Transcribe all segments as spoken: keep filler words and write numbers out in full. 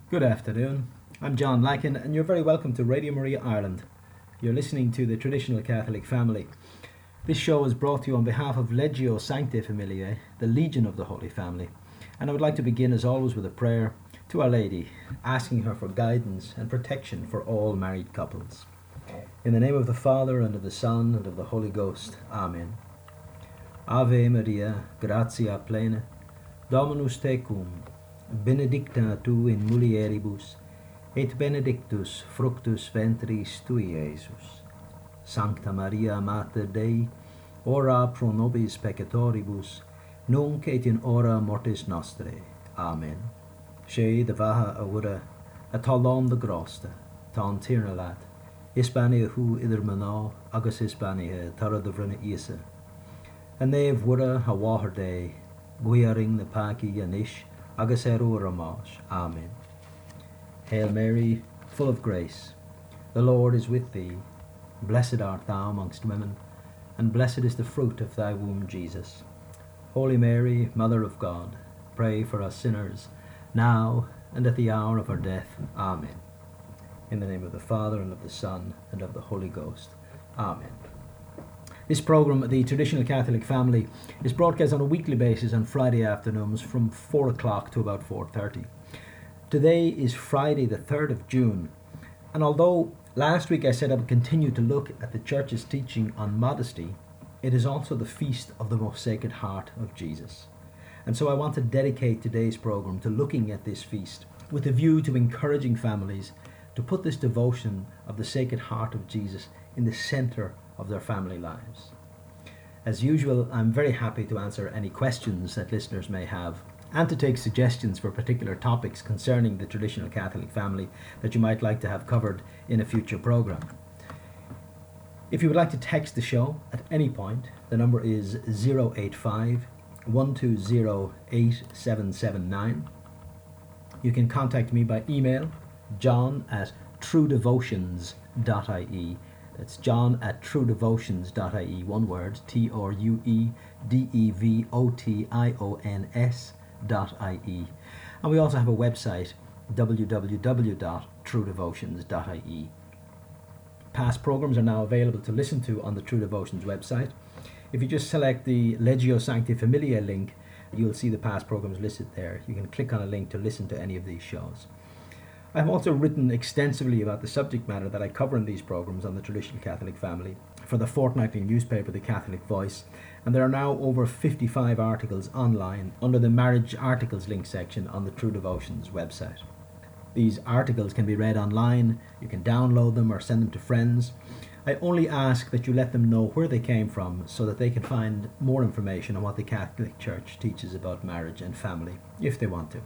Good afternoon. I'm John Lacken, and you're very welcome to Radio Maria Ireland. You're listening to the Traditional Catholic Family. This show is brought to you on behalf of Legio Sanctae Familiae, the Legion of the Holy Family. And I would like to begin, as always, with a prayer to Our Lady, asking her for guidance and protection for all married couples. In the name of the Father, and of the Son, and of the Holy Ghost. Amen. Ave Maria, gratia plena, Dominus tecum, benedicta tu in mulieribus, et benedictus fructus ventris tui, Iesus. Sancta Maria, Mater Dei, ora pro nobis peccatoribus, nunc et in hora mortis nostrae. Amen. She de vaha aura, a talon de grosta, tan tirnalat, Hispania hu idir mana, agus Hispania tara de vrina isa. A neve wura ha waher day, guiaring the paki yanish, agus eru ramash. Amen. Hail Mary, full of grace, the Lord is with thee. Blessed art thou amongst women, and blessed is the fruit of thy womb, Jesus. Holy Mary, Mother of God, pray for us sinners, now and at the hour of our death. Amen. In the name of the Father, and of the Son, and of the Holy Ghost. Amen. This programme, The Traditional Catholic Family, is broadcast on a weekly basis on Friday afternoons from four o'clock to about four thirty. Today is Friday the third of June, and although last week I said I would continue to look at the Church's teaching on modesty, it is also the feast of the Most Sacred Heart of Jesus. And so I want to dedicate today's programme to looking at this feast with a view to encouraging families to put this devotion of the Sacred Heart of Jesus in the centre of their family lives. As usual, I'm very happy to answer any questions that listeners may have and to take suggestions for particular topics concerning the traditional Catholic family that you might like to have covered in a future programme. If you would like to text the show at any point, the number is zero eight five, one two zero, eight seven seven nine. You can contact me by email, john at truedevotions dot I E. That's john at truedevotions dot I E, one word, T R U E D E V O T I O N S dot I E. And we also have a website, w w w dot true devotions dot I E. Past programmes are now available to listen to on the True Devotions website. If you just select the Legio Sanctae Familiae link, you'll see the past programmes listed there. You can click on a link to listen to any of these shows. I've also written extensively about the subject matter that I cover in these programmes on the Traditional Catholic Family for the fortnightly newspaper The Catholic Voice, and there are now over fifty-five articles online under the Marriage Articles link section on the True Devotions website. These articles can be read online, you can download them or send them to friends. I only ask that you let them know where they came from so that they can find more information on what the Catholic Church teaches about marriage and family, if they want to.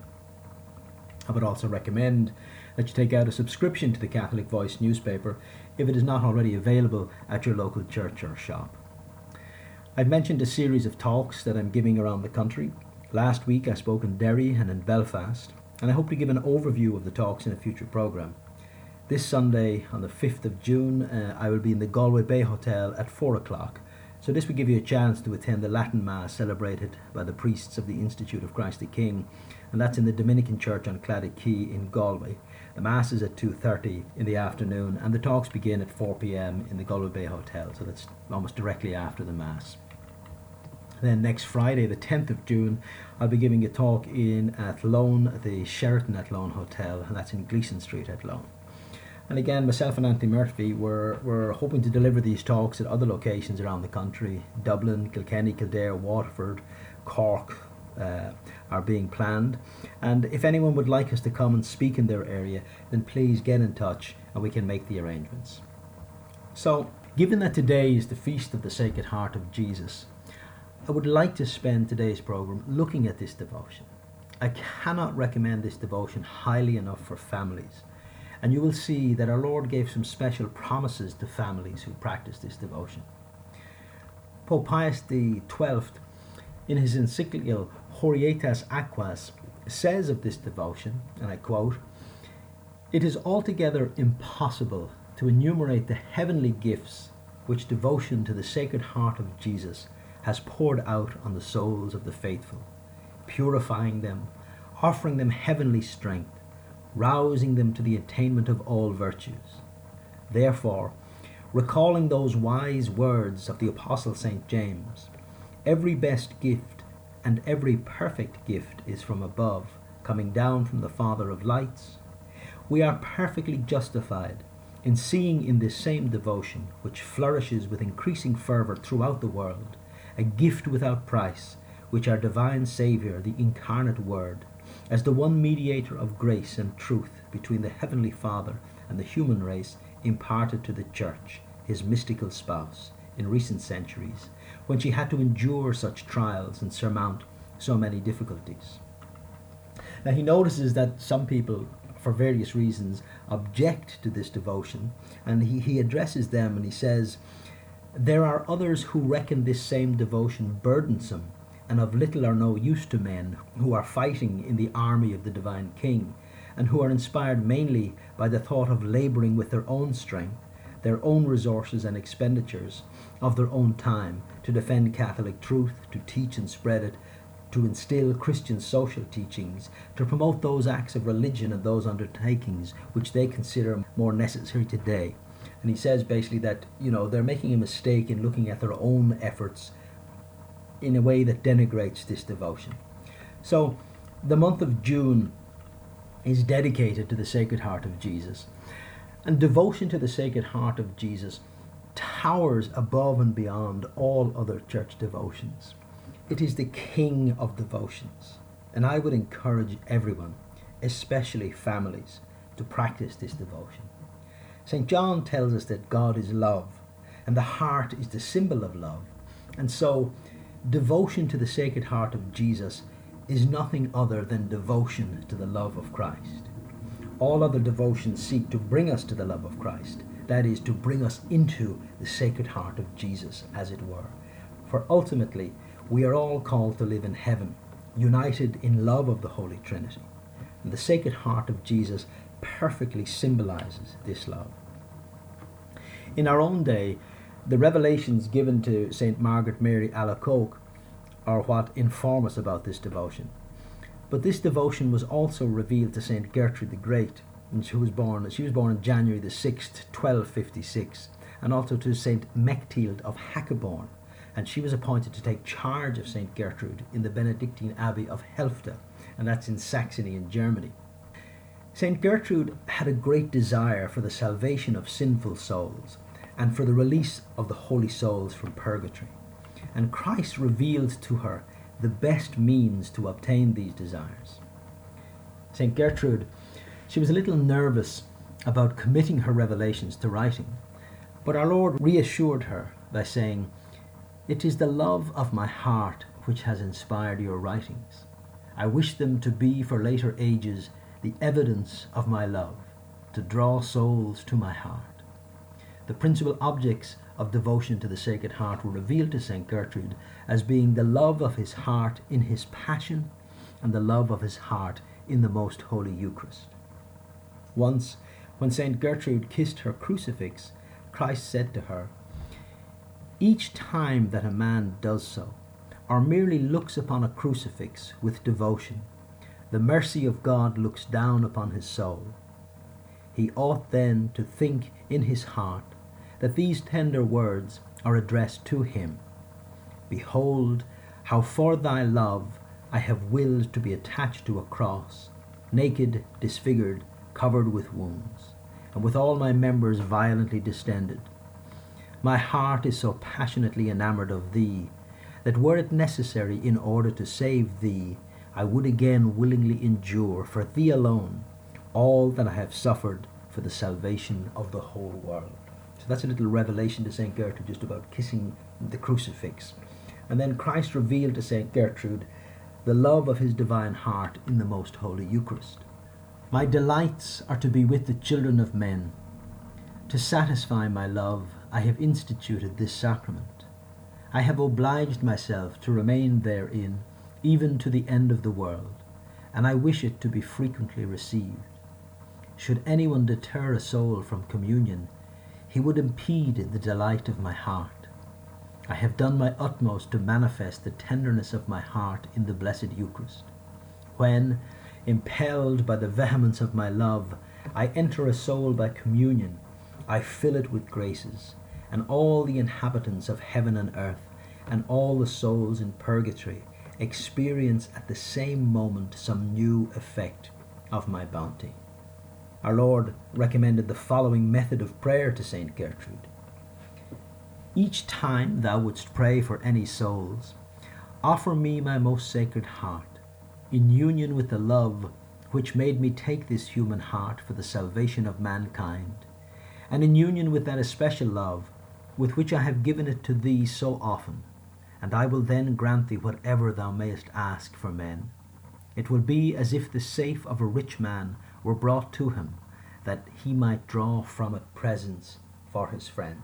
I would also recommend that you take out a subscription to the Catholic Voice newspaper if it is not already available at your local church or shop. I've mentioned a series of talks that I'm giving around the country. Last week I spoke in Derry and in Belfast, and I hope to give an overview of the talks in a future programme. This Sunday, on the fifth of June, uh, I will be in the Galway Bay Hotel at four o'clock, so this will give you a chance to attend the Latin Mass celebrated by the priests of the Institute of Christ the King, and that's in the Dominican Church on Claddagh Quay in Galway. The Mass is at two thirty in the afternoon, and the talks begin at four p.m. in the Galway Bay Hotel, so that's almost directly after the Mass. Then next Friday, the tenth of June, I'll be giving a talk in Athlone at the Sheraton Athlone Hotel, and that's in Gleeson Street, Athlone. And again, myself and Anthony Murphy were, were hoping to deliver these talks at other locations around the country. Dublin, Kilkenny, Kildare, Waterford, Cork uh, are being planned. And if anyone would like us to come and speak in their area, then please get in touch and we can make the arrangements. So, given that today is the Feast of the Sacred Heart of Jesus, I would like to spend today's programme looking at this devotion. I cannot recommend this devotion highly enough for families. And you will see that our Lord gave some special promises to families who practice this devotion. Pope Pius the twelfth, in his encyclical Horietas Aquas, says of this devotion, and I quote, "It is altogether impossible to enumerate the heavenly gifts which devotion to the Sacred Heart of Jesus has poured out on the souls of the faithful, purifying them, offering them heavenly strength, rousing them to the attainment of all virtues. Therefore, recalling those wise words of the Apostle Saint James, every best gift and every perfect gift is from above, coming down from the Father of lights, we are perfectly justified in seeing in this same devotion, which flourishes with increasing fervour throughout the world, a gift without price, which our divine Saviour, the incarnate Word, as the one mediator of grace and truth between the Heavenly Father and the human race, imparted to the Church, his mystical spouse, in recent centuries, when she had to endure such trials and surmount so many difficulties. Now he notices that some people, for various reasons, object to this devotion, and he, he addresses them and he says, "There are others who reckon this same devotion burdensome and of little or no use to men who are fighting in the army of the divine King, and who are inspired mainly by the thought of labouring with their own strength, their own resources and expenditures of their own time to defend Catholic truth, to teach and spread it, to instill Christian social teachings, to promote those acts of religion and those undertakings which they consider more necessary today." And he says basically that, you know, they're making a mistake in looking at their own efforts in a way that denigrates this devotion. So the month of June is dedicated to the Sacred Heart of Jesus. And devotion to the Sacred Heart of Jesus towers above and beyond all other church devotions. It is the king of devotions. And I would encourage everyone, especially families, to practice this devotion. Saint John tells us that God is love, and the heart is the symbol of love. And so, devotion to the Sacred Heart of Jesus is nothing other than devotion to the love of Christ. All other devotions seek to bring us to the love of Christ, that is, to bring us into the Sacred Heart of Jesus, as it were. For ultimately, we are all called to live in heaven, united in love of the Holy Trinity. And the Sacred Heart of Jesus perfectly symbolizes this love. In our own day, the revelations given to Saint Margaret Mary Alacoque are what inform us about this devotion. But this devotion was also revealed to Saint Gertrude the Great, who was born, she was born on January the sixth, twelve fifty-six, and also to Saint Mechtild of Hackeborn, and she was appointed to take charge of Saint Gertrude in the Benedictine Abbey of Helfta, and that's in Saxony in Germany. Saint Gertrude had a great desire for the salvation of sinful souls and for the release of the holy souls from purgatory. And Christ revealed to her the best means to obtain these desires. Saint Gertrude, she was a little nervous about committing her revelations to writing, but our Lord reassured her by saying, "It is the love of my heart which has inspired your writings. I wish them to be for later ages the evidence of my love, to draw souls to my heart." The principal objects of devotion to the Sacred Heart were revealed to Saint Gertrude as being the love of his heart in his passion and the love of his heart in the most holy Eucharist. Once, when Saint Gertrude kissed her crucifix, Christ said to her, "Each time that a man does so, or merely looks upon a crucifix with devotion, the mercy of God looks down upon his soul. He ought then to think in his heart that these tender words are addressed to him. Behold, how for thy love I have willed to be attached to a cross, naked, disfigured, covered with wounds, and with all my members violently distended. My heart is so passionately enamoured of thee, that were it necessary in order to save thee, I would again willingly endure for thee alone all that I have suffered for the salvation of the whole world." So that's a little revelation to Saint Gertrude just about kissing the crucifix. And then Christ revealed to Saint Gertrude the love of his divine heart in the most holy Eucharist. "My delights are to be with the children of men. To satisfy my love, I have instituted this sacrament. I have obliged myself to remain therein even to the end of the world, and I wish it to be frequently received. Should anyone deter a soul from communion, he would impede the delight of my heart. I have done my utmost to manifest the tenderness of my heart in the Blessed Eucharist, when, Impelled by the vehemence of my love, I enter a soul by communion. I fill it with graces, and all the inhabitants of heaven and earth, and all the souls in purgatory, experience at the same moment some new effect of my bounty. Our Lord recommended the following method of prayer to Saint Gertrude. Each time thou wouldst pray for any souls, offer me my most sacred heart, in union with the love which made me take this human heart for the salvation of mankind, and in union with that especial love with which I have given it to thee so often, and I will then grant thee whatever thou mayest ask for men. It will be as if the safe of a rich man were brought to him, that he might draw from it presents for his friends.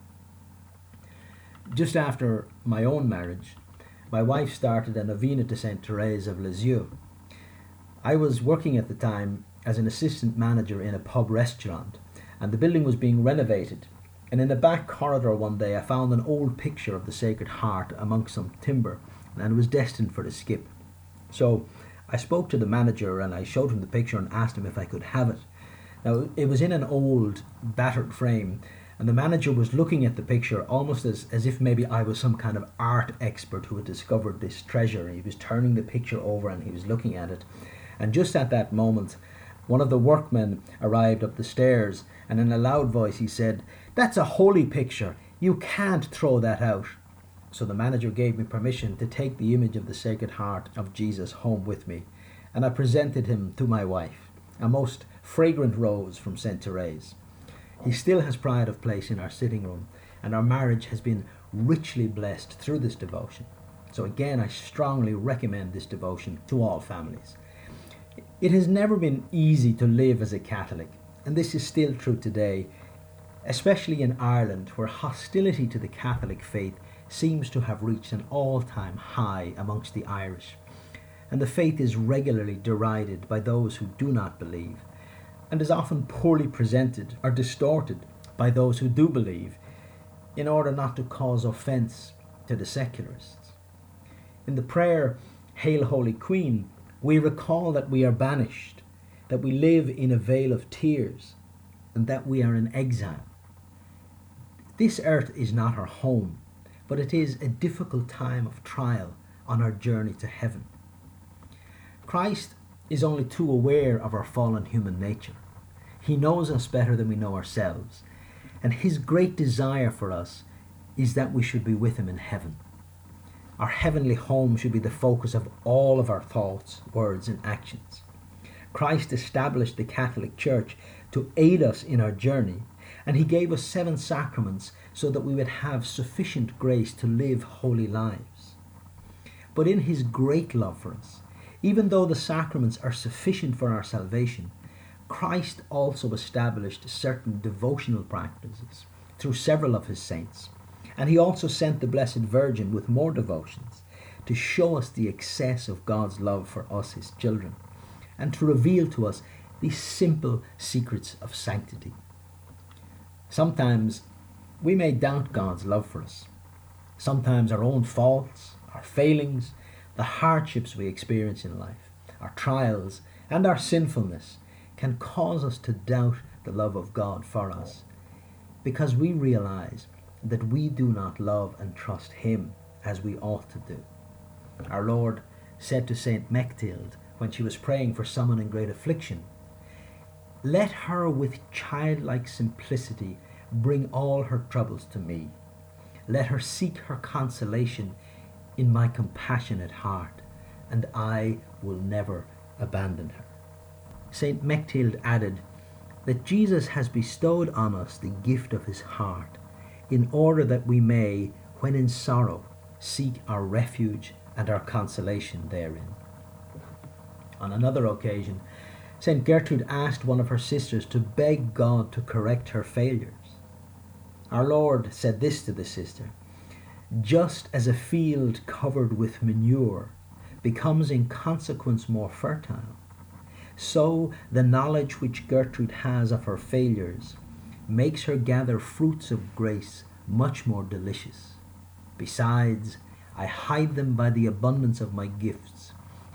Just after my own marriage, my wife started a novena to Saint Therese of Lisieux. I was working at the time as an assistant manager in a pub restaurant, and the building was being renovated. And in the back corridor one day I found an old picture of the Sacred Heart amongst some timber, and it was destined for the skip. So I spoke to the manager and I showed him the picture and asked him if I could have it. Now, it was in an old, battered frame, and the manager was looking at the picture almost as, as if maybe I was some kind of art expert who had discovered this treasure. He was turning the picture over and he was looking at it. And just at that moment, one of the workmen arrived up the stairs, and in a loud voice he said, "That's a holy picture. You can't throw that out." So the manager gave me permission to take the image of the Sacred Heart of Jesus home with me, and I presented him to my wife, a most fragrant rose from Saint Therese. He still has pride of place in our sitting room, and our marriage has been richly blessed through this devotion. So again, I strongly recommend this devotion to all families. It has never been easy to live as a Catholic, and this is still true today, especially in Ireland, where hostility to the Catholic faith seems to have reached an all-time high amongst the Irish, and the faith is regularly derided by those who do not believe, and is often poorly presented or distorted by those who do believe, in order not to cause offence to the secularists. In the prayer, Hail Holy Queen, we recall that we are banished, that we live in a vale of tears, and that we are in exile. This earth is not our home, but it is a difficult time of trial on our journey to heaven. Christ is only too aware of our fallen human nature. He knows us better than we know ourselves, and his great desire for us is that we should be with him in heaven. Our heavenly home should be the focus of all of our thoughts, words, and actions. Christ established the Catholic Church to aid us in our journey, and he gave us seven sacraments so that we would have sufficient grace to live holy lives. But in his great love for us, even though the sacraments are sufficient for our salvation, Christ also established certain devotional practices through several of his saints, and he also sent the Blessed Virgin with more devotions to show us the excess of God's love for us, his children, and to reveal to us these simple secrets of sanctity. Sometimes we may doubt God's love for us. Sometimes our own faults, our failings, the hardships we experience in life, our trials, and our sinfulness can cause us to doubt the love of God for us, because we realize that we do not love and trust him as we ought to do. Our Lord said to Saint Mechtild when she was praying for someone in great affliction, "Let her with childlike simplicity bring all her troubles to me. Let her seek her consolation in my compassionate heart, and I will never abandon her." Saint Mechtild added that Jesus has bestowed on us the gift of his heart in order that we may, when in sorrow, seek our refuge and our consolation therein. On another occasion, Saint Gertrude asked one of her sisters to beg God to correct her failures. Our Lord said this to the sister: "Just as a field covered with manure becomes in consequence more fertile, so the knowledge which Gertrude has of her failures makes her gather fruits of grace much more delicious. Besides, I hide them by the abundance of my gifts,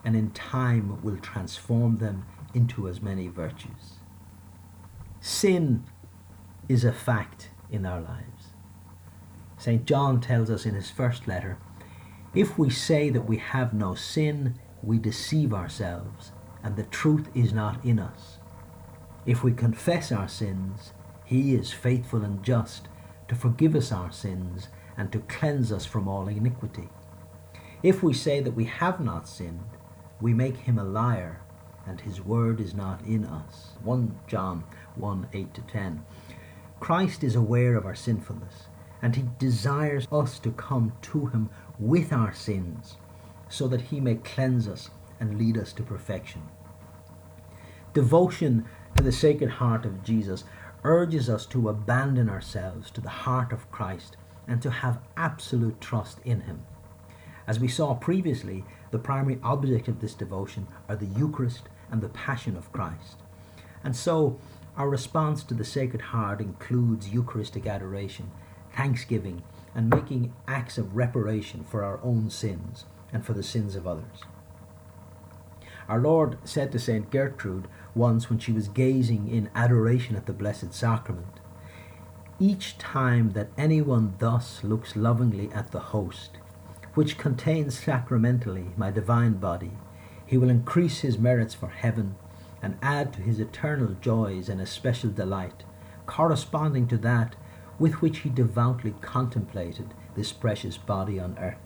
and in time will transform them into as many virtues. Sin is a fact in our lives. Saint John tells us in his first letter, "If we say that we have no sin, we deceive ourselves, and the truth is not in us. If we confess our sins, he is faithful and just to forgive us our sins and to cleanse us from all iniquity. If we say that we have not sinned, we make him a liar, and his word is not in us." First John one, eight to ten. Christ is aware of our sinfulness, and he desires us to come to him with our sins, so that he may cleanse us and lead us to perfection. Devotion to the Sacred Heart of Jesus urges us to abandon ourselves to the heart of Christ and to have absolute trust in him. As we saw previously, the primary object of this devotion are the Eucharist and the Passion of Christ. And so, our response to the Sacred Heart includes Eucharistic adoration, thanksgiving, and making acts of reparation for our own sins and for the sins of others. Our Lord said to Saint Gertrude once when she was gazing in adoration at the Blessed Sacrament, "Each time that anyone thus looks lovingly at the host, which contains sacramentally my divine body, he will increase his merits for heaven and add to his eternal joys an especial delight, corresponding to that with which he devoutly contemplated this precious body on earth."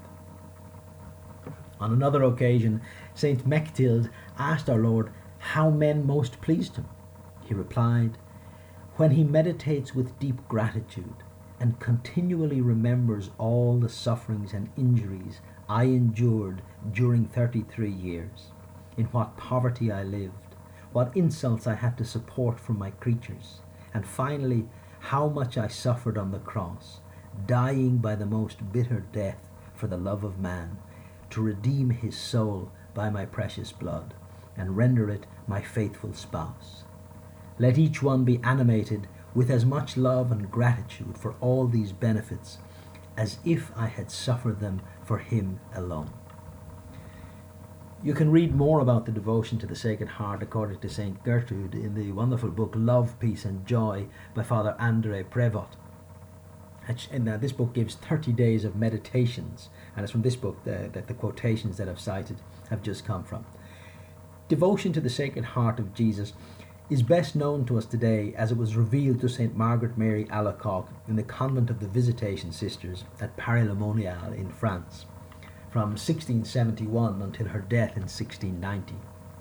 On another occasion, Saint Mechtild asked our Lord how men most pleased him. He replied, "When he meditates with deep gratitude and continually remembers all the sufferings and injuries I endured during thirty-three years, in what poverty I lived, what insults I had to support from my creatures, and finally how much I suffered on the cross, dying by the most bitter death for the love of man, to redeem his soul by my precious blood, and render it my faithful spouse. Let each one be animated with as much love and gratitude for all these benefits as if I had suffered them for him alone." You can read more about the devotion to the Sacred Heart according to Saint Gertrude in the wonderful book Love, Peace and Joy by Father André Prévost. And uh, this book gives thirty days of meditations, and it's from this book that the, the quotations that I've cited have just come from. Devotion to the Sacred Heart of Jesus is best known to us today as it was revealed to Saint Margaret Mary Alacoque in the convent of the Visitation Sisters at Paris-le-Monial in France, from sixteen seventy-one until her death in sixteen ninety.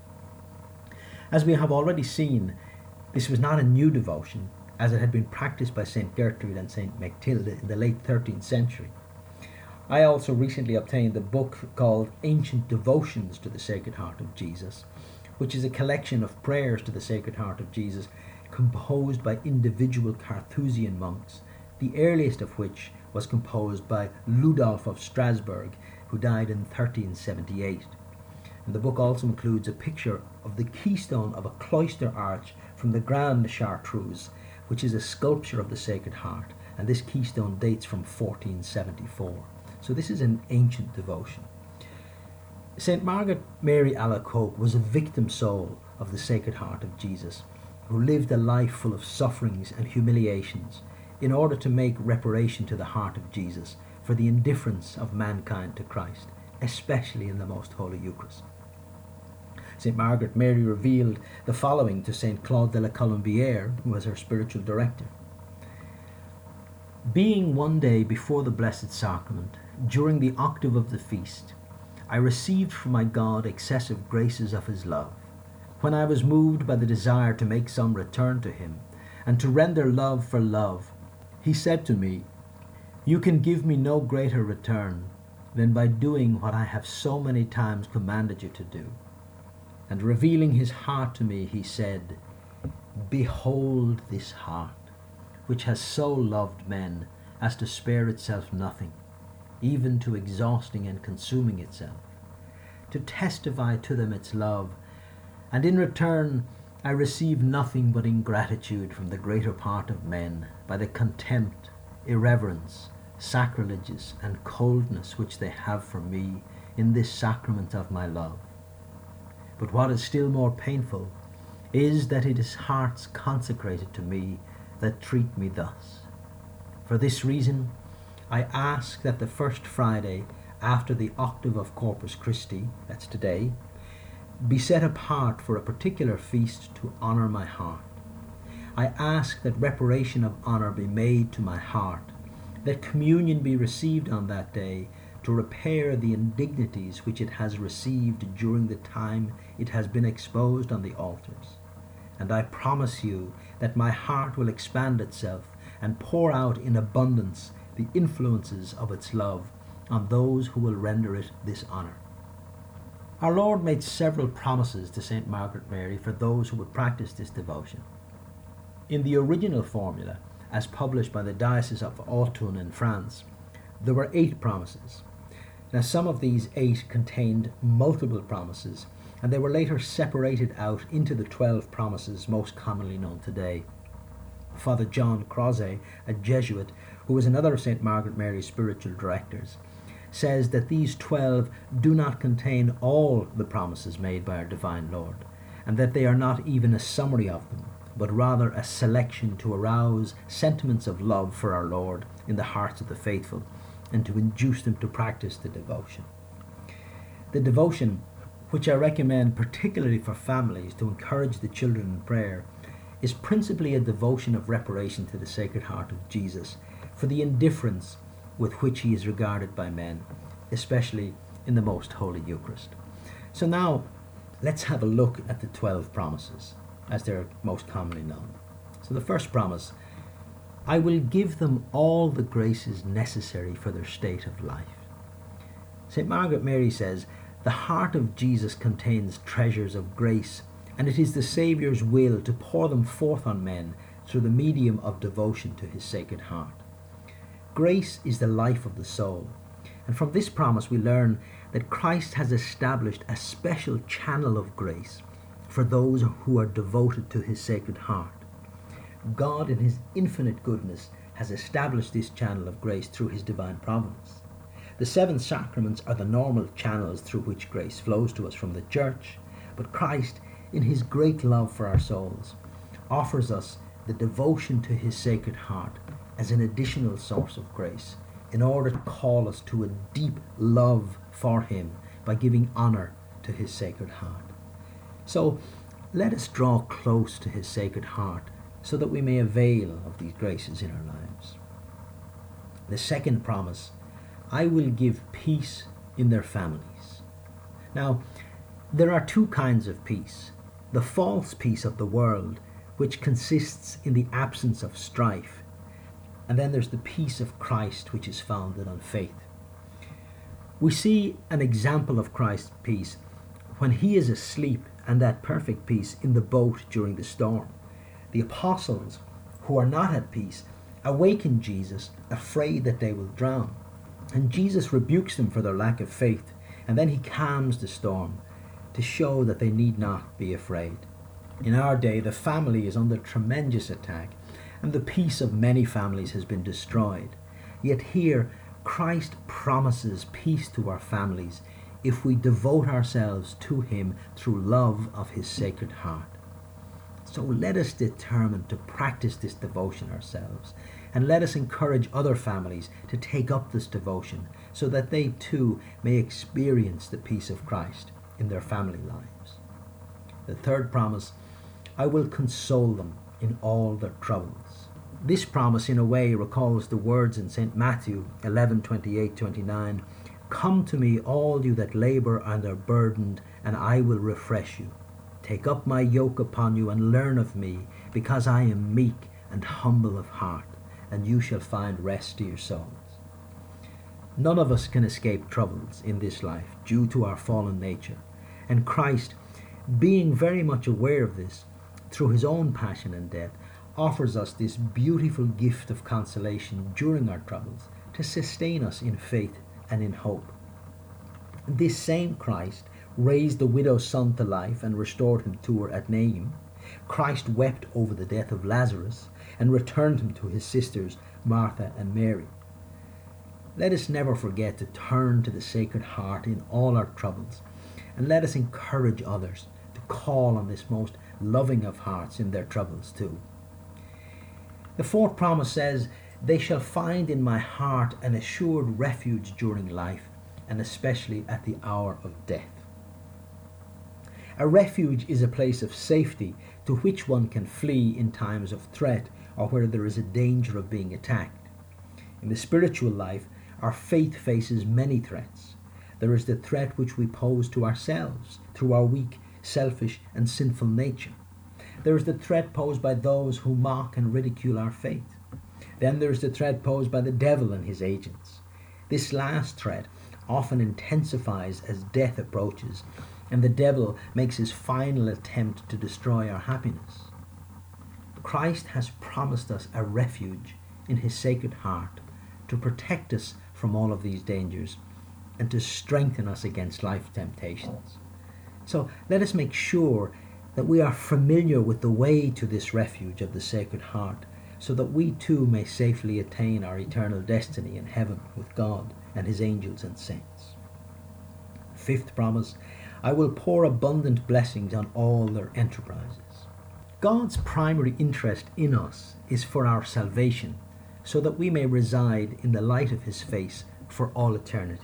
As we have already seen, this was not a new devotion, as it had been practiced by Saint Gertrude and Saint Mechtilde in the late thirteenth century. I also recently obtained a book called Ancient Devotions to the Sacred Heart of Jesus, which is a collection of prayers to the Sacred Heart of Jesus composed by individual Carthusian monks, the earliest of which was composed by Ludolf of Strasbourg, who died in thirteen seventy-eight. And the book also includes a picture of the keystone of a cloister arch from the Grande Chartreuse, which is a sculpture of the Sacred Heart, and this keystone dates from fourteen seventy-four. So this is an ancient devotion. Saint Margaret Mary Alacoque was a victim soul of the Sacred Heart of Jesus, who lived a life full of sufferings and humiliations in order to make reparation to the heart of Jesus for the indifference of mankind to Christ, especially in the Most Holy Eucharist. Saint Margaret Mary revealed the following to Saint Claude de la Colombière, who was her spiritual director. "Being one day before the Blessed Sacrament, during the octave of the feast, I received from my God excessive graces of his love, when I was moved by the desire to make some return to him, and to render love for love. He said to me, 'You can give me no greater return than by doing what I have so many times commanded you to do.' And revealing his heart to me, he said, 'Behold this heart, which has so loved men as to spare itself nothing, even to exhausting and consuming itself, to testify to them its love, and in return I receive nothing but ingratitude from the greater part of men by the contempt, irreverence, sacrileges, and coldness which they have for me in this sacrament of my love. But what is still more painful is that it is hearts consecrated to me that treat me thus. For this reason, I ask that the first Friday after the octave of Corpus Christi, that's today, be set apart for a particular feast to honour my heart. I ask that reparation of honour be made to my heart, that communion be received on that day to repair the indignities which it has received during the time it has been exposed on the altars. And I promise you that my heart will expand itself and pour out in abundance the influences of its love on those who will render it this honour. Our Lord made several promises to Saint Margaret Mary for those who would practice this devotion. In the original formula, as published by the Diocese of Autun in France, there were eight promises. Now, some of these eight contained multiple promises, and they were later separated out into the twelve promises most commonly known today. Father John Croze, a Jesuit, who was another of Saint Margaret Mary's spiritual directors, says that these twelve do not contain all the promises made by our Divine Lord, and that they are not even a summary of them, but rather a selection to arouse sentiments of love for our Lord in the hearts of the faithful, and to induce them to practice the devotion. The devotion, which I recommend particularly for families to encourage the children in prayer, is principally a devotion of reparation to the Sacred Heart of Jesus for the indifference with which he is regarded by men, especially in the Most Holy Eucharist. So now, let's have a look at the twelve promises, as they're most commonly known. So the first promise, I will give them all the graces necessary for their state of life. Saint Margaret Mary says, the heart of Jesus contains treasures of grace, and it is the Saviour's will to pour them forth on men through the medium of devotion to his Sacred Heart. Grace is the life of the soul, and from this promise we learn that Christ has established a special channel of grace for those who are devoted to his Sacred Heart. God in his infinite goodness has established this channel of grace through his divine providence. The seven sacraments are the normal channels through which grace flows to us from the Church, but Christ, in his great love for our souls, offers us the devotion to his Sacred Heart as an additional source of grace, in order to call us to a deep love for him by giving honour to his Sacred Heart. So let us draw close to his Sacred Heart so that we may avail of these graces in our lives. The second promise, I will give peace in their families. Now, there are two kinds of peace. The false peace of the world, which consists in the absence of strife, and then there's the peace of Christ, which is founded on faith. We see an example of Christ's peace when he is asleep, and that perfect peace in the boat during the storm. The apostles, who are not at peace, awaken Jesus, afraid that they will drown. And Jesus rebukes them for their lack of faith, and then he calms the storm to show that they need not be afraid. In our day, the family is under tremendous attack, and the peace of many families has been destroyed. Yet here, Christ promises peace to our families if we devote ourselves to him through love of his Sacred Heart. So let us determine to practice this devotion ourselves, and let us encourage other families to take up this devotion so that they too may experience the peace of Christ in their family lives. The third promise, I will console them in all their troubles. This promise in a way recalls the words in Saint Matthew eleven twenty-eight to twenty-nine, come to me all you that labour and are burdened, and I will refresh you. Take up my yoke upon you and learn of me, because I am meek and humble of heart, and you shall find rest to your souls. None of us can escape troubles in this life due to our fallen nature, and Christ, being very much aware of this, through his own passion and death, offers us this beautiful gift of consolation during our troubles to sustain us in faith and in hope. This same Christ raised the widow's son to life and restored him to her at Nain. Christ wept over the death of Lazarus and returned him to his sisters Martha and Mary. Let us never forget to turn to the Sacred Heart in all our troubles, And let us encourage others to call on this most loving of hearts in their troubles too. The fourth promise says, they shall find in my heart an assured refuge during life, and especially at the hour of death. A refuge is a place of safety to which one can flee in times of threat or where there is a danger of being attacked. In the spiritual life, our faith faces many threats. There is the threat which we pose to ourselves through our weak, selfish and sinful nature. There is the threat posed by those who mock and ridicule our faith. Then there is the threat posed by the devil and his agents. This last threat often intensifies as death approaches, and the devil makes his final attempt to destroy our happiness. Christ has promised us a refuge in his sacred heart to protect us from all of these dangers and to strengthen us against life temptations. So let us make sure that we are familiar with the way to this refuge of the Sacred Heart, so that we too may safely attain our eternal destiny in heaven with God and his angels and saints. Fifth promise, I will pour abundant blessings on all their enterprises. God's primary interest in us is for our salvation, so that we may reside in the light of his face for all eternity.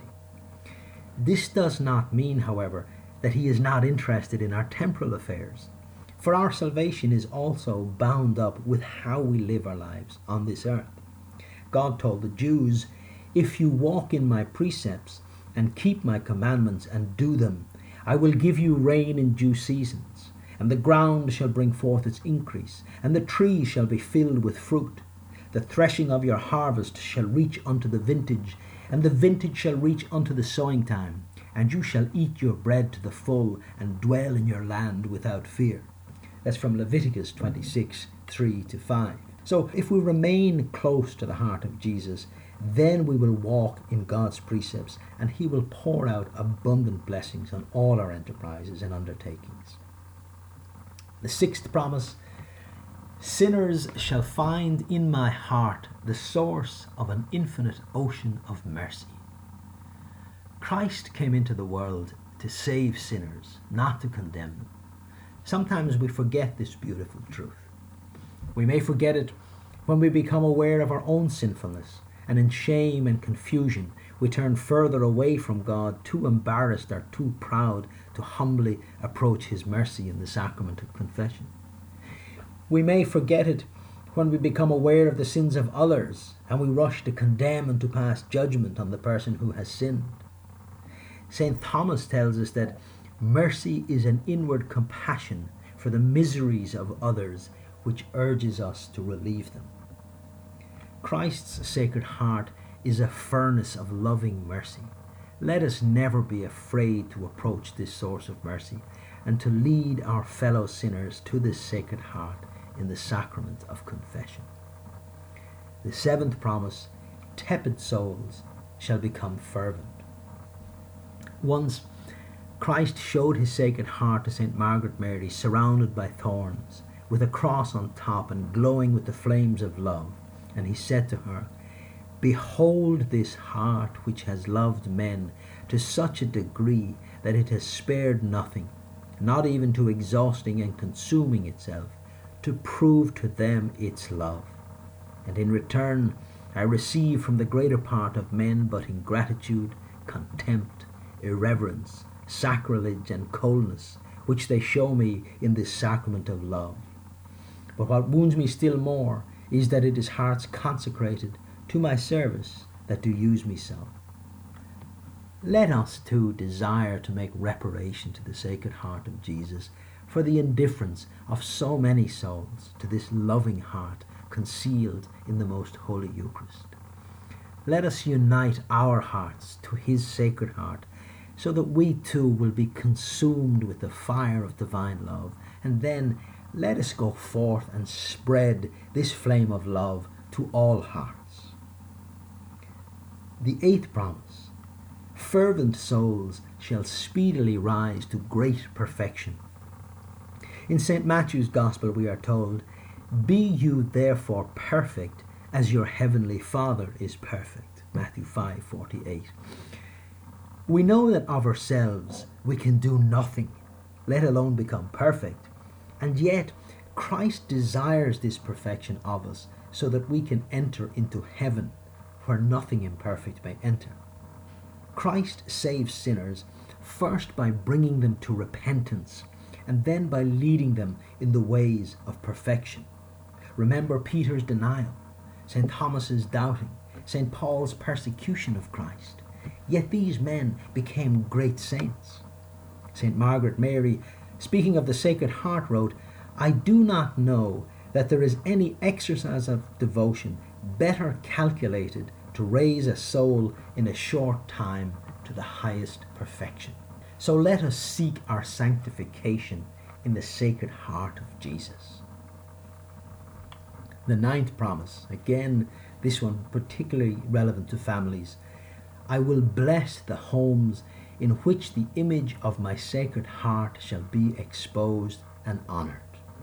This does not mean, however, that he is not interested in our temporal affairs, for our salvation is also bound up with how we live our lives on this earth. God told the Jews, if you walk in my precepts and keep my commandments and do them, I will give you rain in due seasons, and the ground shall bring forth its increase, and the trees shall be filled with fruit. The threshing of your harvest shall reach unto the vintage, and the vintage shall reach unto the sowing time, and you shall eat your bread to the full, and dwell in your land without fear. That's from Leviticus twenty-six, three to five. So if we remain close to the heart of Jesus, then we will walk in God's precepts, and he will pour out abundant blessings on all our enterprises and undertakings. The sixth promise, sinners shall find in my heart the source of an infinite ocean of mercy. Christ came into the world to save sinners, not to condemn them. Sometimes we forget this beautiful truth. We may forget it when we become aware of our own sinfulness, and in shame and confusion we turn further away from God, too embarrassed or too proud to humbly approach his mercy in the sacrament of confession. We may forget it when we become aware of the sins of others and we rush to condemn and to pass judgment on the person who has sinned. Saint Thomas tells us that mercy is an inward compassion for the miseries of others which urges us to relieve them. Christ's Sacred Heart is a furnace of loving mercy. Let us never be afraid to approach this source of mercy and to lead our fellow sinners to this Sacred Heart in the sacrament of confession. The seventh promise, tepid souls shall become fervent. Once, Christ showed his Sacred Heart to Saint Margaret Mary, surrounded by thorns, with a cross on top and glowing with the flames of love. And he said to her, behold this heart which has loved men to such a degree that it has spared nothing, not even to exhausting and consuming itself, to prove to them its love. And in return I receive from the greater part of men but ingratitude, contempt, irreverence, sacrilege and coldness, which they show me in this sacrament of love. But what wounds me still more is that it is hearts consecrated to my service that do use me so. Let us too desire to make reparation to the Sacred Heart of Jesus for the indifference of so many souls to this loving heart concealed in the most holy Eucharist. Let us unite our hearts to his Sacred Heart, so that we too will be consumed with the fire of divine love, and then let us go forth and spread this flame of love to all hearts. The eighth promise, fervent souls shall speedily rise to great perfection. In Saint Matthew's Gospel we are told, be you therefore perfect as your heavenly Father is perfect. Matthew five forty-eight. We know that of ourselves we can do nothing, let alone become perfect. And yet, Christ desires this perfection of us so that we can enter into heaven where nothing imperfect may enter. Christ saves sinners first by bringing them to repentance and then by leading them in the ways of perfection. Remember Peter's denial, Saint Thomas's doubting, Saint Paul's persecution of Christ. Yet these men became great saints. Saint Margaret Mary, speaking of the Sacred Heart, wrote, "I do not know that there is any exercise of devotion better calculated to raise a soul in a short time to the highest perfection." So let us seek our sanctification in the Sacred Heart of Jesus. The ninth promise, again, this one particularly relevant to families. I will bless the homes in which the image of my Sacred Heart shall be exposed and honoured.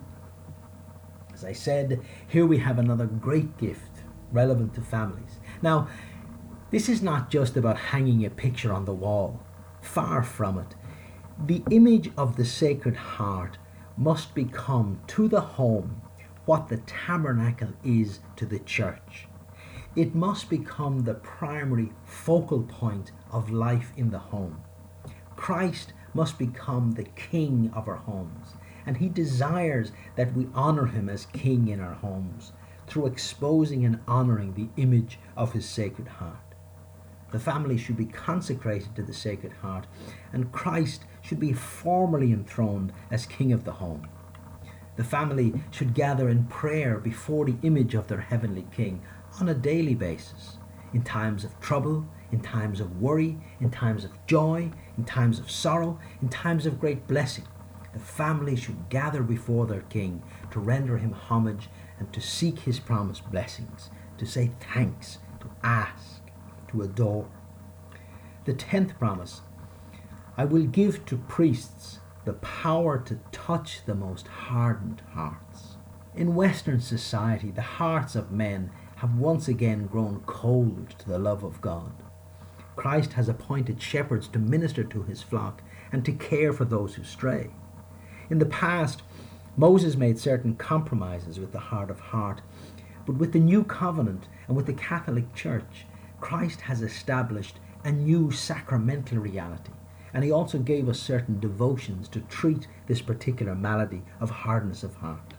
As I said, here we have another great gift relevant to families. Now, this is not just about hanging a picture on the wall. Far from it. The image of the Sacred Heart must become to the home what the tabernacle is to the church. It must become the primary focal point of life in the home. Christ must become the King of our homes, and he desires that we honour him as King in our homes through exposing and honouring the image of his Sacred Heart. The family should be consecrated to the Sacred Heart, and Christ should be formally enthroned as King of the home. The family should gather in prayer before the image of their heavenly King on a daily basis, in times of trouble, in times of worry, in times of joy, in times of sorrow, in times of great blessing. The family should gather before their King to render him homage and to seek his promised blessings, to say thanks, to ask, to adore. The tenth promise, I will give to priests the power to touch the most hardened hearts. In Western society, the hearts of men have once again grown cold to the love of God. Christ has appointed shepherds to minister to his flock and to care for those who stray. In the past, Moses made certain compromises with the heart of heart, but with the new covenant and with the Catholic Church, Christ has established a new sacramental reality, and he also gave us certain devotions to treat this particular malady of hardness of heart.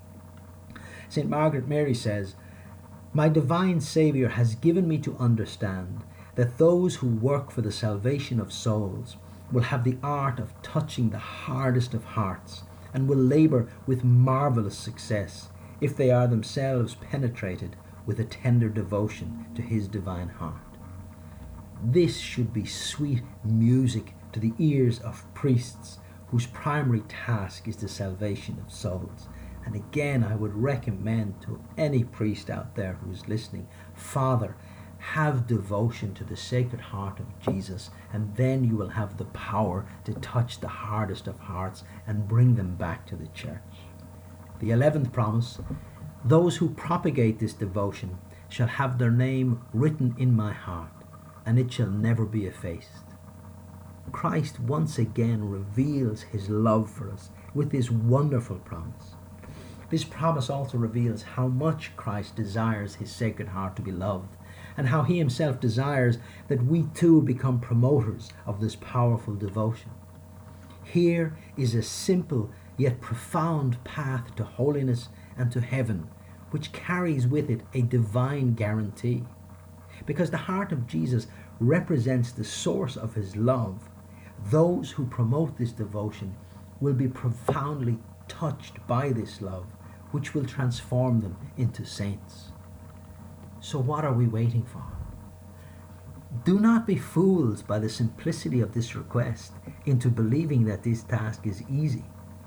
Saint Margaret Mary says, "My divine Saviour has given me to understand that those who work for the salvation of souls will have the art of touching the hardest of hearts and will labour with marvellous success if they are themselves penetrated with a tender devotion to his divine heart." This should be sweet music to the ears of priests whose primary task is the salvation of souls. And again, I would recommend to any priest out there who's listening, Father, have devotion to the Sacred Heart of Jesus, and then you will have the power to touch the hardest of hearts and bring them back to the church. The eleventh promise, those who propagate this devotion shall have their name written in my heart, and it shall never be effaced. Christ once again reveals his love for us with this wonderful promise. This promise also reveals how much Christ desires his Sacred Heart to be loved, and how he himself desires that we too become promoters of this powerful devotion. Here is a simple yet profound path to holiness and to heaven, which carries with it a divine guarantee. Because the heart of Jesus represents the source of his love, those who promote this devotion will be profoundly touched by this love, which will transform them into saints. So what are we waiting for? Do not be fooled by the simplicity of this request into believing that this task is easy.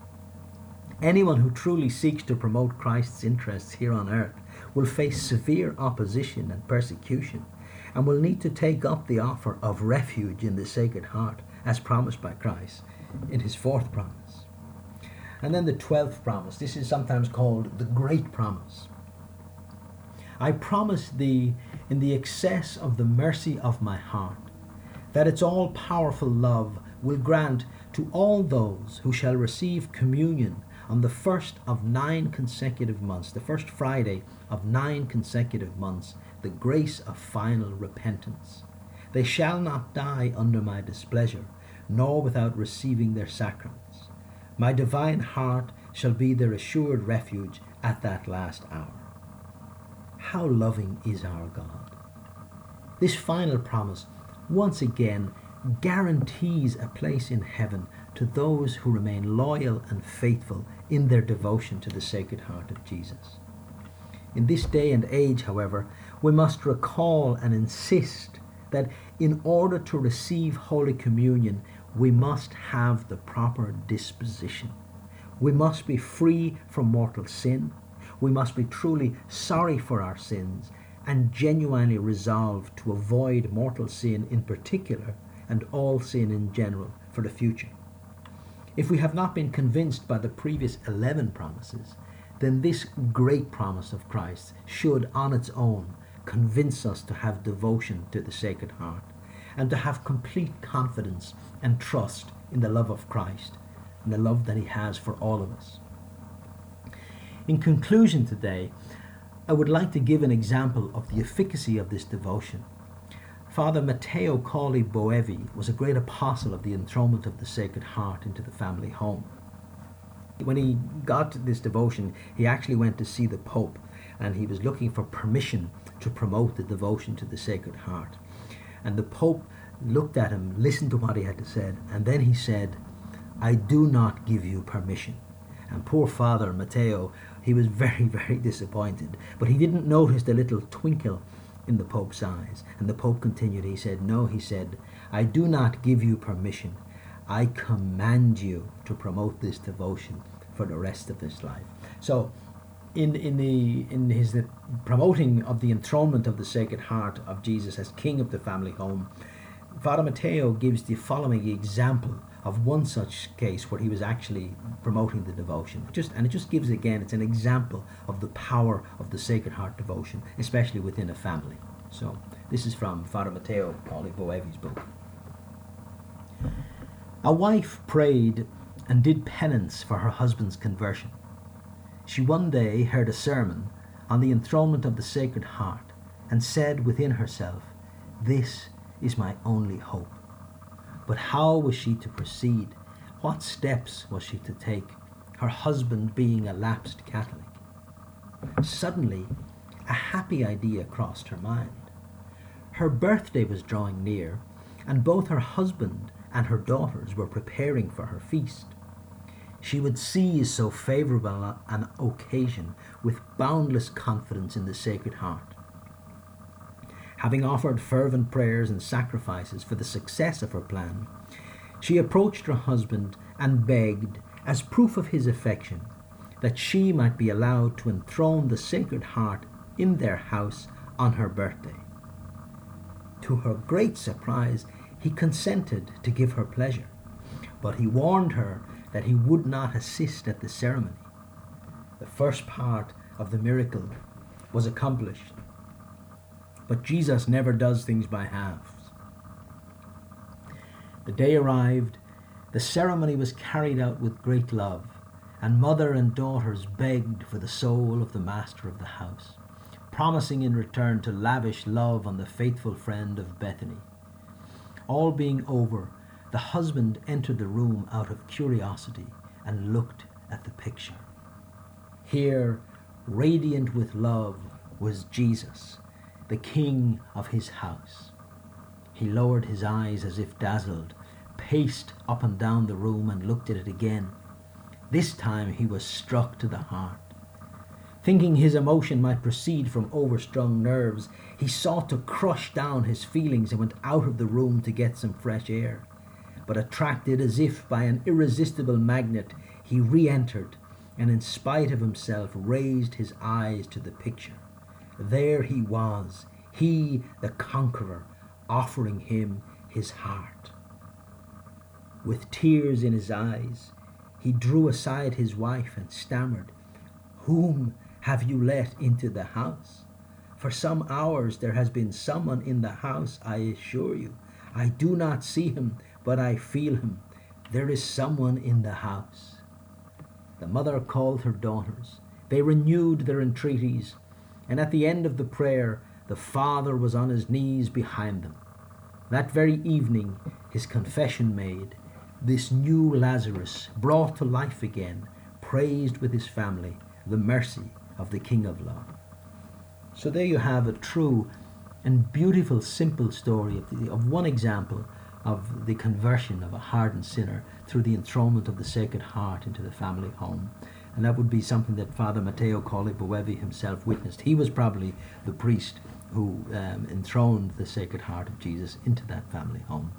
Anyone who truly seeks to promote Christ's interests here on earth will face severe opposition and persecution, and will need to take up the offer of refuge in the Sacred Heart as promised by Christ in his fourth promise. And then the twelfth promise. This is sometimes called the Great Promise. I promise thee in the excess of the mercy of my heart that its all-powerful love will grant to all those who shall receive communion on the first of nine consecutive months, the first Friday of nine consecutive months, the grace of final repentance. They shall not die under my displeasure, nor without receiving their sacraments. My divine heart shall be their assured refuge at that last hour. How loving is our God! This final promise once again guarantees a place in heaven to those who remain loyal and faithful in their devotion to the Sacred Heart of Jesus. In this day and age, however, we must recall and insist that in order to receive Holy Communion, we must have the proper disposition. We must be free from mortal sin. We must be truly sorry for our sins and genuinely resolved to avoid mortal sin in particular and all sin in general for the future. If we have not been convinced by the previous eleven promises, then this great promise of Christ should on its own convince us to have devotion to the Sacred Heart and to have complete confidence and trust in the love of Christ and the love that he has for all of us. In conclusion today, I would like to give an example of the efficacy of this devotion. Father Matteo Colli Boevi was a great apostle of the enthronement of the Sacred Heart into the family home. When he got this devotion, he actually went to see the Pope, and he was looking for permission to promote the devotion to the Sacred Heart. And the Pope looked at him, listened to what he had to say, and then he said, "I do not give you permission." And poor Father Matteo, he was very, very disappointed. But he didn't notice the little twinkle in the Pope's eyes. And the Pope continued, he said, "No," he said, "I do not give you permission. I command you to promote this devotion for the rest of this life." So, in in the in his the promoting of the enthronement of the Sacred Heart of Jesus as King of the family home, Father Matteo gives the following example of one such case where he was actually promoting the devotion. Just and it just gives again, it's an example of the power of the Sacred Heart devotion, especially within a family. So this is from Father Matteo Colli Boevi's book. A wife prayed and did penance for her husband's conversion. She one day heard a sermon on the enthronement of the Sacred Heart and said within herself, "This is my only hope." But how was she to proceed? What steps was she to take, her husband being a lapsed Catholic? Suddenly, a happy idea crossed her mind. Her birthday was drawing near, and both her husband and her daughters were preparing for her feast. She would seize so favourable an occasion with boundless confidence in the Sacred Heart. Having offered fervent prayers and sacrifices for the success of her plan, she approached her husband and begged, as proof of his affection, that she might be allowed to enthrone the Sacred Heart in their house on her birthday. To her great surprise, he consented to give her pleasure, but he warned her that he would not assist at the ceremony. The first part of the miracle was accomplished. But Jesus never does things by halves. The day arrived, the ceremony was carried out with great love, and mother and daughters begged for the soul of the master of the house, promising in return to lavish love on the faithful friend of Bethany. All being over, the husband entered the room out of curiosity and looked at the picture. Here, radiant with love, was Jesus, the King of his house. He lowered his eyes as if dazzled, paced up and down the room and looked at it again. This time he was struck to the heart. Thinking his emotion might proceed from overstrung nerves, he sought to crush down his feelings and went out of the room to get some fresh air. But attracted as if by an irresistible magnet, he re-entered and in spite of himself raised his eyes to the picture. There he was, he the conqueror, offering him his heart. With tears in his eyes, he drew aside his wife and stammered, "Whom have you let into the house? For some hours there has been someone in the house, I assure you. I do not see him, but I feel him. There is someone in the house. The mother called her daughters. They renewed their entreaties, and at the end of the prayer, the father was on his knees behind them. That very evening, his confession made, this new Lazarus, brought to life again, praised with his family the mercy of the King of Love. So there you have a true and beautiful, simple story of, the, of one example of the conversion of a hardened sinner through the enthronement of the Sacred Heart into the family home. And that would be something that Father Matteo Colli-Boevi himself witnessed. He was probably the priest who um, enthroned the Sacred Heart of Jesus into that family home.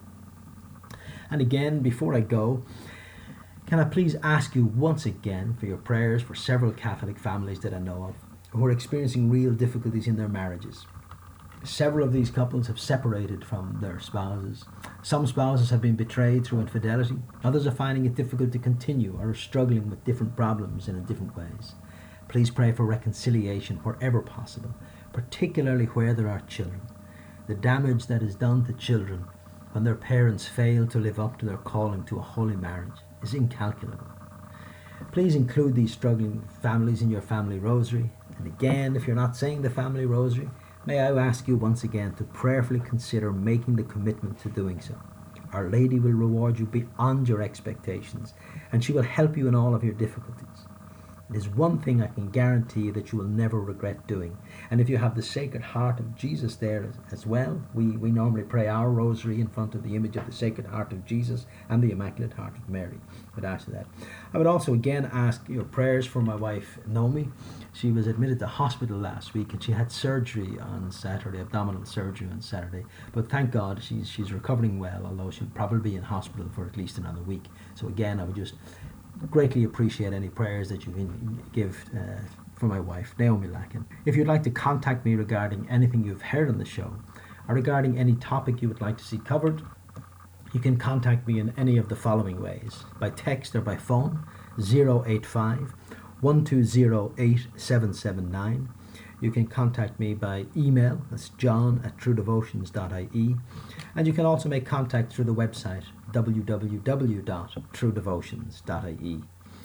And again, before I go, can I please ask you once again for your prayers for several Catholic families that I know of who are experiencing real difficulties in their marriages. Several of these couples have separated from their spouses. Some spouses have been betrayed through infidelity. Others are finding it difficult to continue or are struggling with different problems in different ways. Please pray for reconciliation wherever possible, particularly where there are children. The damage that is done to children when their parents fail to live up to their calling to a holy marriage is incalculable. Please include these struggling families in your family rosary. And again, if you're not saying the family rosary, may I ask you once again to prayerfully consider making the commitment to doing so. Our Lady will reward you beyond your expectations, and she will help you in all of your difficulties. It is one thing I can guarantee that you will never regret doing. And if you have the Sacred Heart of Jesus there as, as well, we, we normally pray our rosary in front of the image of the Sacred Heart of Jesus and the Immaculate Heart of Mary. But after that, I would also again ask your prayers for my wife, Naomi. She was admitted to hospital last week and she had surgery on Saturday, abdominal surgery on Saturday. But thank God she's, she's recovering well, although she'll probably be in hospital for at least another week. So again, I would just greatly appreciate any prayers that you can give uh, for my wife, Naomi Lacken. If you'd like to contact me regarding anything you've heard on the show, or regarding any topic you would like to see covered, you can contact me in any of the following ways: by text or by phone, zero eight five, one two zero, eight seven seven nine. You can contact me by email, that's john at true devotions dot I E, and you can also make contact through the website w w w dot true devotions dot I E.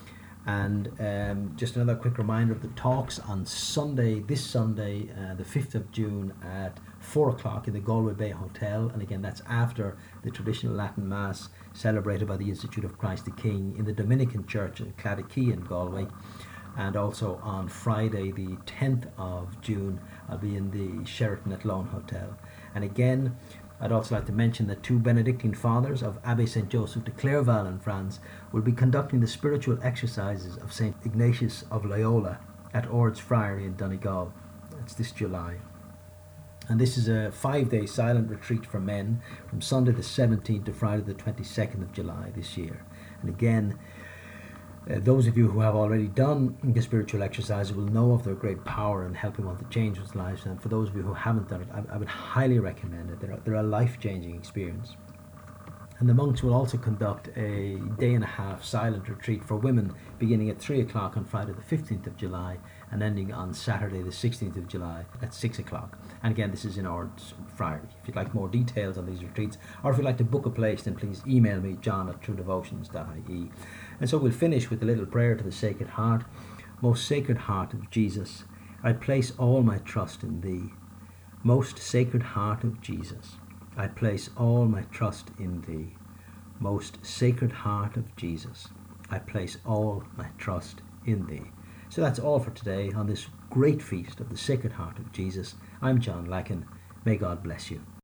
And um, just another quick reminder of the talks on Sunday, this Sunday, uh, the fifth of June at four o'clock in the Galway Bay Hotel. And again, that's after the traditional Latin Mass celebrated by the Institute of Christ the King in the Dominican Church in Cladichy in Galway. And also on Friday, the tenth of June, I'll be in the Sheraton at Lone Hotel. And again, I'd also like to mention that two Benedictine fathers of Abbey Saint Joseph de Clairval in France will be conducting the spiritual exercises of Saint Ignatius of Loyola at Ord's Friary in Donegal. That's this July. And this is a five-day silent retreat for men from Sunday the seventeenth to Friday the twenty-second of July this year. And again, Uh, those of you who have already done the spiritual exercise will know of their great power in helping one to change one's lives. And for those of you who haven't done it, I, I would highly recommend it. They're, they're a life-changing experience. And the monks will also conduct a day and a half silent retreat for women beginning at three o'clock on Friday the fifteenth of July and ending on Saturday the sixteenth of July at six o'clock. And again, this is in Ord's Friary. If you'd like more details on these retreats, or if you'd like to book a place, then please email me, john at true devotions dot I E. And so we'll finish with a little prayer to the Sacred Heart. Most Sacred Heart of Jesus, I place all my trust in Thee. Most Sacred Heart of Jesus, I place all my trust in Thee. Most Sacred Heart of Jesus, I place all my trust in Thee. So that's all for today on this great feast of the Sacred Heart of Jesus. I'm John Lacken. May God bless you.